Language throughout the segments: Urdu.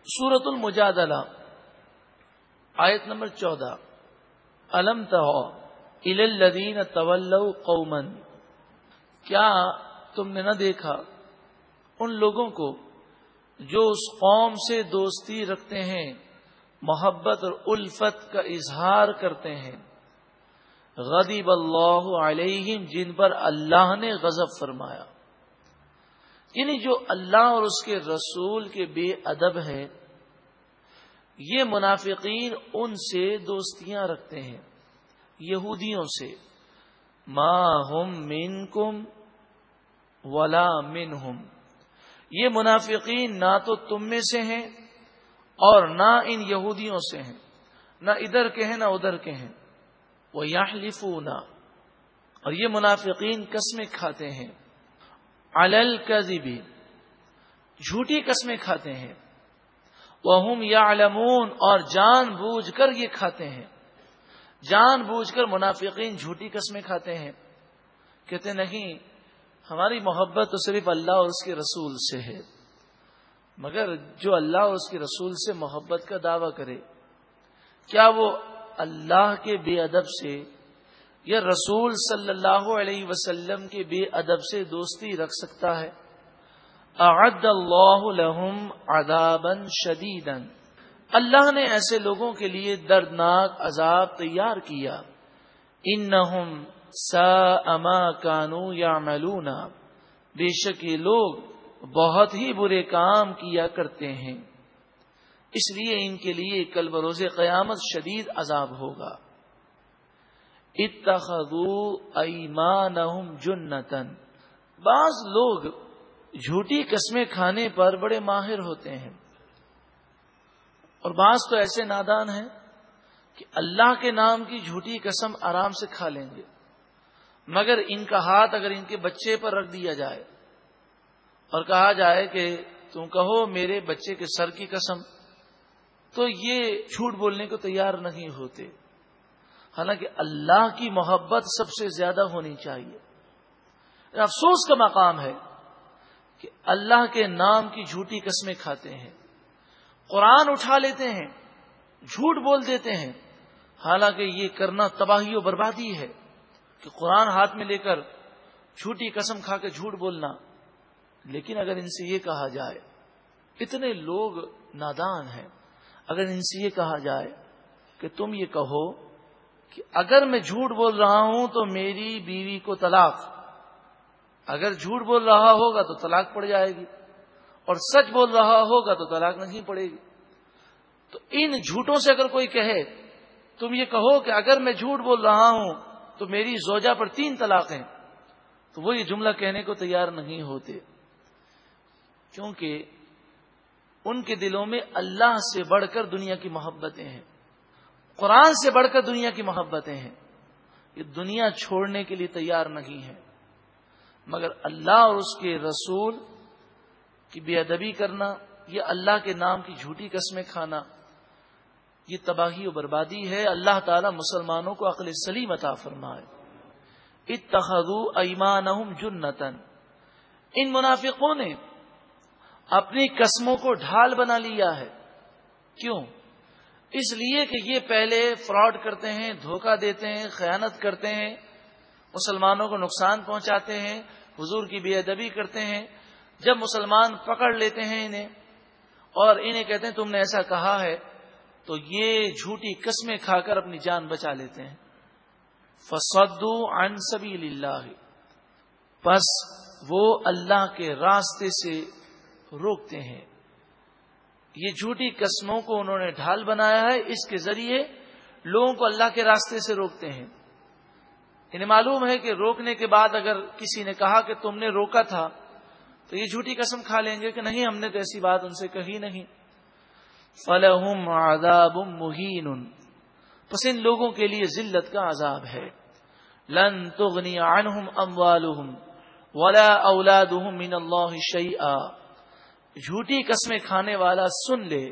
سورۃ المجادلہ آیت نمبر 14. الم تر الی الذین تولوا قوما، کیا تم نے نہ دیکھا ان لوگوں کو جو اس قوم سے دوستی رکھتے ہیں، محبت اور الفت کا اظہار کرتے ہیں. غضب اللہ علیہم، جن پر اللہ نے غضب فرمایا. یعنی جو اللہ اور اس کے رسول کے بے ادب ہے، یہ منافقین ان سے دوستیاں رکھتے ہیں، یہودیوں سے. ما ہم منکم ولا منہم، یہ منافقین نہ تو تم میں سے ہیں اور نہ ان یہودیوں سے ہیں، نہ ادھر کے ہیں نہ ادھر کے ہیں. وَيَحْلِفُونَ، اور یہ منافقین قسمیں کھاتے ہیں. عَلَى الْكَذِبِ، جھوٹی قسمیں کھاتے ہیں. وَهُمْ يَعْلَمُونَ، اور جان بوجھ کر یہ کھاتے ہیں. جان بوجھ کر منافقین جھوٹی قسمیں کھاتے ہیں. کہتے نہیں ہماری محبت تو صرف اللہ اور اس کے رسول سے ہے. مگر جو اللہ اور اس کے رسول سے محبت کا دعویٰ کرے، کیا وہ اللہ کے بے ادب سے یا رسول صلی اللہ علیہ وسلم کے بے ادب سے دوستی رکھ سکتا ہے؟ اعد اللہ لہم عذابا شدیدا، اللہ نے ایسے لوگوں کے لیے دردناک عذاب تیار کیا. انہم ساء ما کانوا یعملون، بے شک یہ لوگ بہت ہی برے کام کیا کرتے ہیں، اس لیے ان کے لیے کل بروز قیامت شدید عذاب ہوگا. اتخذوا ایمانہم جنتا، بعض لوگ جھوٹی قسمیں کھانے پر بڑے ماہر ہوتے ہیں، اور بعض تو ایسے نادان ہیں کہ اللہ کے نام کی جھوٹی قسم آرام سے کھا لیں گے، مگر ان کا ہاتھ اگر ان کے بچے پر رکھ دیا جائے اور کہا جائے کہ تم کہو میرے بچے کے سر کی قسم، تو یہ جھوٹ بولنے کو تیار نہیں ہوتے. حالانکہ اللہ کی محبت سب سے زیادہ ہونی چاہیے. افسوس کا مقام ہے کہ اللہ کے نام کی جھوٹی قسمیں کھاتے ہیں، قرآن اٹھا لیتے ہیں، جھوٹ بول دیتے ہیں. حالانکہ یہ کرنا تباہی و بربادی ہے کہ قرآن ہاتھ میں لے کر جھوٹی قسم کھا کے جھوٹ بولنا. لیکن اگر ان سے یہ کہا جائے، اتنے لوگ نادان ہیں، اگر ان سے یہ کہا جائے کہ تم یہ کہو کہ اگر میں جھوٹ بول رہا ہوں تو میری بیوی کو طلاق، اگر جھوٹ بول رہا ہوگا تو طلاق پڑ جائے گی، اور سچ بول رہا ہوگا تو طلاق نہیں پڑے گی. تو ان جھوٹوں سے اگر کوئی کہے تم یہ کہو کہ اگر میں جھوٹ بول رہا ہوں تو میری زوجہ پر 3 طلاقیں، تو وہ یہ جملہ کہنے کو تیار نہیں ہوتے، کیونکہ ان کے دلوں میں اللہ سے بڑھ کر دنیا کی محبتیں ہیں، قرآن سے بڑھ کر دنیا کی محبتیں ہیں. یہ دنیا چھوڑنے کے لیے تیار نہیں ہے، مگر اللہ اور اس کے رسول کی بے ادبی کرنا، یہ اللہ کے نام کی جھوٹی قسمیں کھانا، یہ تباہی و بربادی ہے. اللہ تعالی مسلمانوں کو عقل سلیم عطا فرمائے. اتخذوا ایمانہم جنتا، ان منافقوں نے اپنی قسموں کو ڈھال بنا لیا ہے. کیوں؟ اس لیے کہ یہ پہلے فراڈ کرتے ہیں، دھوکہ دیتے ہیں، خیانت کرتے ہیں، مسلمانوں کو نقصان پہنچاتے ہیں، حضور کی بے ادبی کرتے ہیں. جب مسلمان پکڑ لیتے ہیں انہیں اور انہیں کہتے ہیں تم نے ایسا کہا ہے، تو یہ جھوٹی قسمیں کھا کر اپنی جان بچا لیتے ہیں. فصدوا عن سبیل اللہ، پس وہ اللہ کے راستے سے روکتے ہیں. یہ جھوٹی قسموں کو انہوں نے ڈھال بنایا ہے، اس کے ذریعے لوگوں کو اللہ کے راستے سے روکتے ہیں. انہیں معلوم ہے کہ روکنے کے بعد اگر کسی نے کہا کہ تم نے روکا تھا، تو یہ جھوٹی قسم کھا لیں گے کہ نہیں ہم نے تو ایسی بات ان سے کہی نہیں. فَلَهُمْ عَذَابٌ مُهِينٌ، پس ان لوگوں کے لیے ذلت کا عذاب ہے. لَن تُغْنِيَ عَنْهُمْ أَمْوَالُهُمْ وَلَا أَوْلَادُهُمْ مِنَ اللَّهِ شَيْئًا. جھوٹی قسمیں کھانے والا سن لے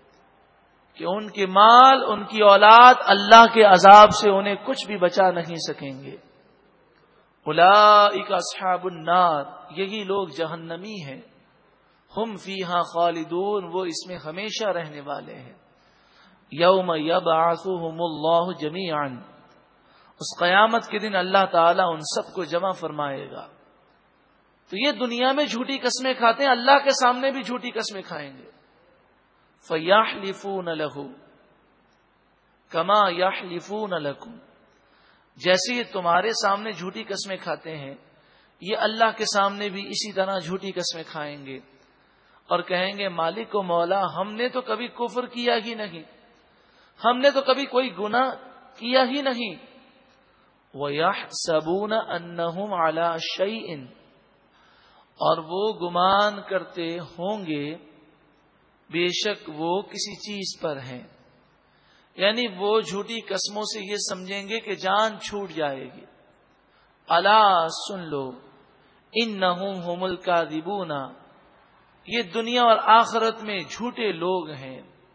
کہ ان کے مال، ان کی اولاد اللہ کے عذاب سے انہیں کچھ بھی بچا نہیں سکیں گے. اولئک اصحاب النار، یہی لوگ جہنمی ہیں. ہم فیہا خالدون، وہ اس میں ہمیشہ رہنے والے ہیں. یوم یبعثہم اللہ جمیعا، اس قیامت کے دن اللہ تعالیٰ ان سب کو جمع فرمائے گا. تو یہ دنیا میں جھوٹی قسمیں کھاتے ہیں، اللہ کے سامنے بھی جھوٹی قسمیں کھائیں گے. فَيَحْلِفُونَ لَهُ كَمَا يَحْلِفُونَ لَكُمْ، جیسے یہ تمہارے سامنے جھوٹی قسمیں کھاتے ہیں، یہ اللہ کے سامنے بھی اسی طرح جھوٹی قسمیں کھائیں گے اور کہیں گے مالک و مولا، ہم نے تو کبھی کفر کیا ہی نہیں، ہم نے تو کبھی کوئی گناہ کیا ہی نہیں. وَيَحْسَبُونَ أَنَّهُمْ عَلَى شَيْءٍ، اور وہ گمان کرتے ہوں گے بے شک وہ کسی چیز پر ہیں. یعنی وہ جھوٹی قسموں سے یہ سمجھیں گے کہ جان چھوٹ جائے گی. الا سن لو، انہم ھم الکاذبون، یہ دنیا اور آخرت میں جھوٹے لوگ ہیں.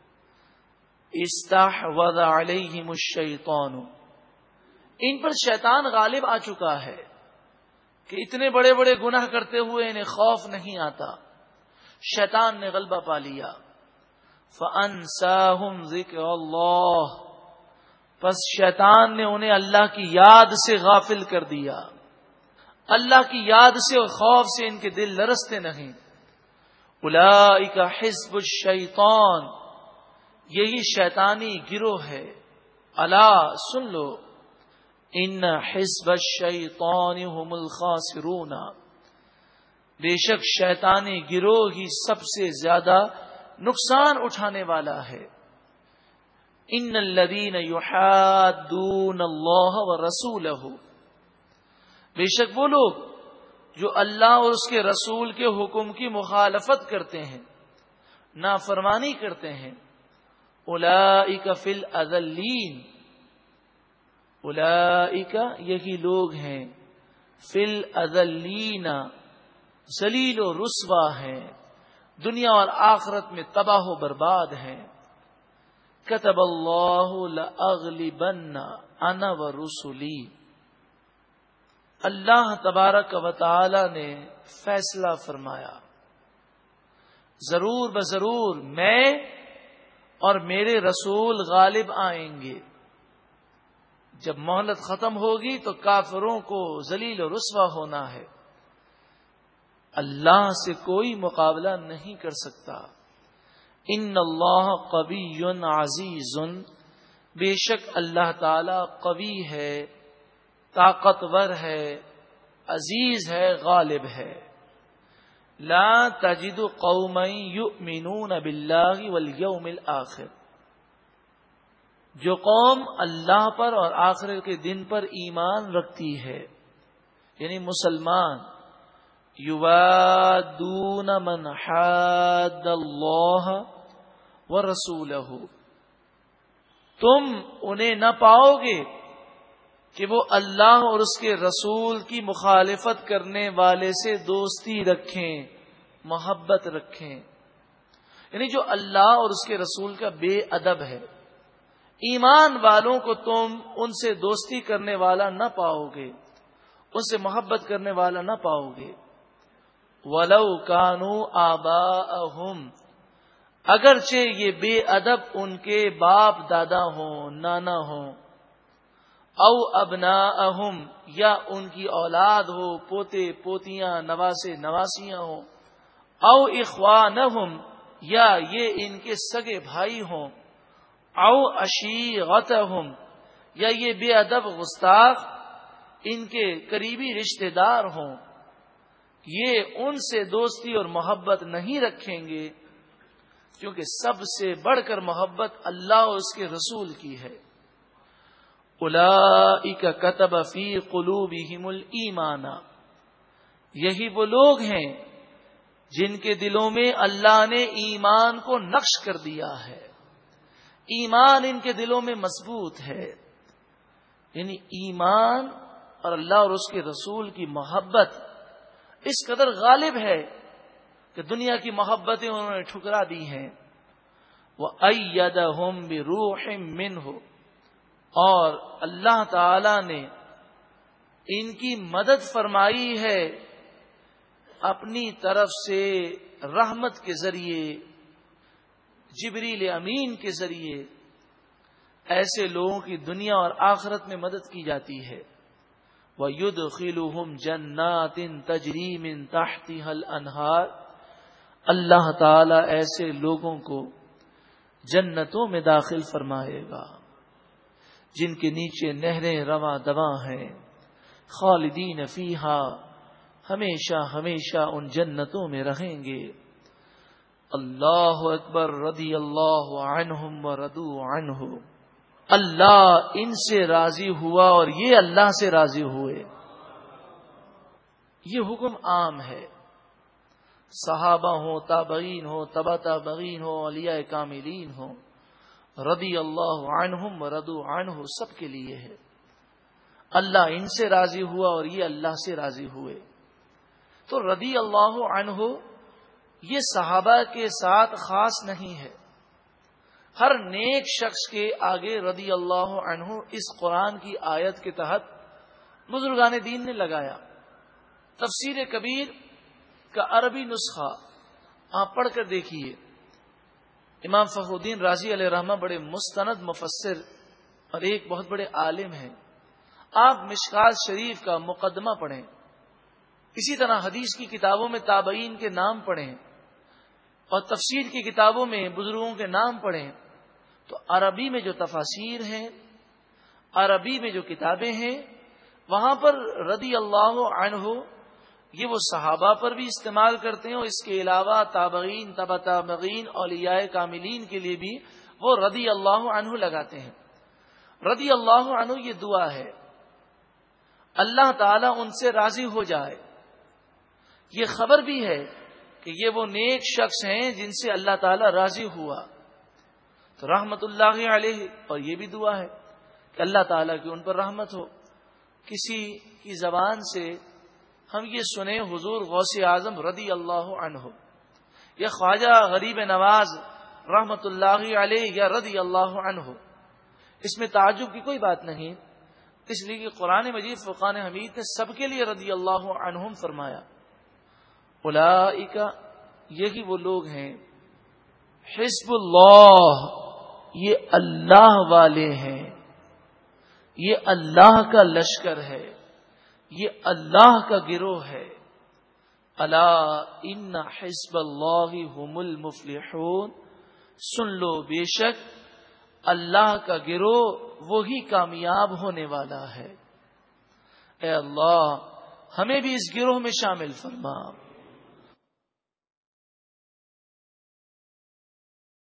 استحوذ علیہم الشیطان، ان پر شیطان غالب آ چکا ہے کہ اتنے بڑے بڑے گناہ کرتے ہوئے انہیں خوف نہیں آتا. شیطان نے غلبہ پا لیا. فَأَنسَاهُمْ ذِكْرَ اللَّهِ، پس شیطان نے انہیں اللہ کی یاد سے غافل کر دیا. اللہ کی یاد سے اور خوف سے ان کے دل لرزتے نہیں. اولئک حزب الشیطان، یہی شیطانی گروہ ہے. الا سن لو، ان حزب الشیطان هم الخاسرون، بے شک شیطانی گروہ ہی سب سے زیادہ نقصان اٹھانے والا ہے. ان الذین یحادون اللہ ورسولہ، بے شک وہ لوگ جو اللہ اور اس کے رسول کے حکم کی مخالفت کرتے ہیں، نافرمانی کرتے ہیں. اولئک فی الاذلین، اولئک یہی لوگ ہیں، فی الاذلین ذلیل و رسوا ہیں، دنیا اور آخرت میں تباہ و برباد ہیں. کتب اللہ لأغلبن انا ورسلی، اللہ تبارک و تعالی نے فیصلہ فرمایا، ضرور بضرور میں اور میرے رسول غالب آئیں گے. جب مہلت ختم ہوگی تو کافروں کو ذلیل و رسوا ہونا ہے. اللہ سے کوئی مقابلہ نہیں کر سکتا. ان اللہ قوی عزیز، بے شک اللہ تعالی قوی ہے، طاقتور ہے، عزیز ہے، غالب ہے. لا تجد قوما یؤمنون باللہ والیوم الآخر، جو قوم اللہ پر اور آخرت کے دن پر ایمان رکھتی ہے، یعنی مسلمان، یوادون من حاد اللہ ورسولہ، تم انہیں نہ پاؤ گے کہ وہ اللہ اور اس کے رسول کی مخالفت کرنے والے سے دوستی رکھیں، محبت رکھیں. یعنی جو اللہ اور اس کے رسول کا بے ادب ہے، ایمان والوں کو تم ان سے دوستی کرنے والا نہ پاؤ گے، ان سے محبت کرنے والا نہ پاؤ گے. وَلَوْ كَانُوا آبَاءَهُمْ، اگرچہ یہ بے ادب ان کے باپ دادا ہوں، نانا ہوں. او ابناءہم، یا ان کی اولاد ہو، پوتے پوتیاں، نواسے نواسیاں ہوں. او اخوانہم، یا یہ ان کے سگے بھائی ہوں. او عشیرتہم، یا یہ بے ادب گستاخ ان کے قریبی رشتہ دار ہوں. یہ ان سے دوستی اور محبت نہیں رکھیں گے، کیونکہ سب سے بڑھ کر محبت اللہ اور اس کے رسول کی ہے. اولئک کتب فی قلوبہم الایمان، یہی وہ لوگ ہیں جن کے دلوں میں اللہ نے ایمان کو نقش کر دیا ہے. ایمان ان کے دلوں میں مضبوط ہے. یعنی ایمان اور اللہ اور اس کے رسول کی محبت اس قدر غالب ہے کہ دنیا کی محبتیں انہوں نے ٹھکرا دی ہیں. وَأَيَّدَهُمْ بِرُوحٍ مِّنْهُ، اور اللہ تعالی نے ان کی مدد فرمائی ہے اپنی طرف سے رحمت کے ذریعے جبریل امین کے ذریعے ایسے لوگوں کی دنیا اور آخرت میں مدد کی جاتی ہے. وَيُدْخِلُهُمْ جَنَّاتٍ تَجْرِي مِن تَحْتِهَا الْأَنْهَارُ اللہ تعالی ایسے لوگوں کو جنتوں میں داخل فرمائے گا جن کے نیچے نہریں رواں دواں ہیں. خالدین فیہا ہمیشہ ہمیشہ ان جنتوں میں رہیں گے. اللہ اکبر. رضی اللہ عنہم ورضوا عنہ اللہ ان سے راضی ہوا اور یہ اللہ سے راضی ہوئے. یہ حکم عام ہے. صحابہ ہو، تابعین ہو، تبع تابعین ہو، اولیاء کاملین ہو، رضی اللہ عنہم ورضوا عنہ سب کے لیے ہے. اللہ ان سے راضی ہوا اور یہ اللہ سے راضی ہوئے. تو رضی اللہ عنہ یہ صحابہ کے ساتھ خاص نہیں ہے. ہر نیک شخص کے آگے رضی اللہ عنہ اس قرآن کی آیت کے تحت بزرگان دین نے لگایا. تفسیر کبیر کا عربی نسخہ آپ پڑھ کر دیکھیے. امام فخر الدین رازی علیہ رحمہ بڑے مستند مفسر اور ایک بہت بڑے عالم ہیں. آپ مشکات شریف کا مقدمہ پڑھیں. اسی طرح حدیث کی کتابوں میں تابعین کے نام پڑھیں اور تفسیر کی کتابوں میں بزرگوں کے نام پڑھیں تو عربی میں جو تفاسیر ہیں، عربی میں جو کتابیں ہیں، وہاں پر رضی اللہ عنہ یہ وہ صحابہ پر بھی استعمال کرتے ہیں اور اس کے علاوہ تابعین، تبع تابعین، اولیاء کاملین کے لیے بھی وہ رضی اللہ عنہ لگاتے ہیں. رضی اللہ عنہ یہ دعا ہے اللہ تعالیٰ ان سے راضی ہو جائے. یہ خبر بھی ہے کہ یہ وہ نیک شخص ہیں جن سے اللہ تعالیٰ راضی ہوا. تو رحمت اللہ علیہ، اور یہ بھی دعا ہے کہ اللہ تعالیٰ کی ان پر رحمت ہو. کسی کی زبان سے ہم یہ سنیں حضور غوث اعظم رضی اللہ عنہ یا خواجہ غریب نواز رحمت اللہ علیہ یا رضی اللہ عنہ، اس میں تعجب کی کوئی بات نہیں، اس لیے کہ قرآن مجید فرقان حمید نے سب کے لیے رضی اللہ عنہم فرمایا. اولئک یہی وہ لوگ ہیں حزب اللہ، یہ اللہ والے ہیں، یہ اللہ کا لشکر ہے، یہ اللہ کا گروہ ہے. الا ان حزب اللہ هم المفلحون، سن لو بے شک اللہ کا گروہ وہی کامیاب ہونے والا ہے. اے اللہ ہمیں بھی اس گروہ میں شامل فرما.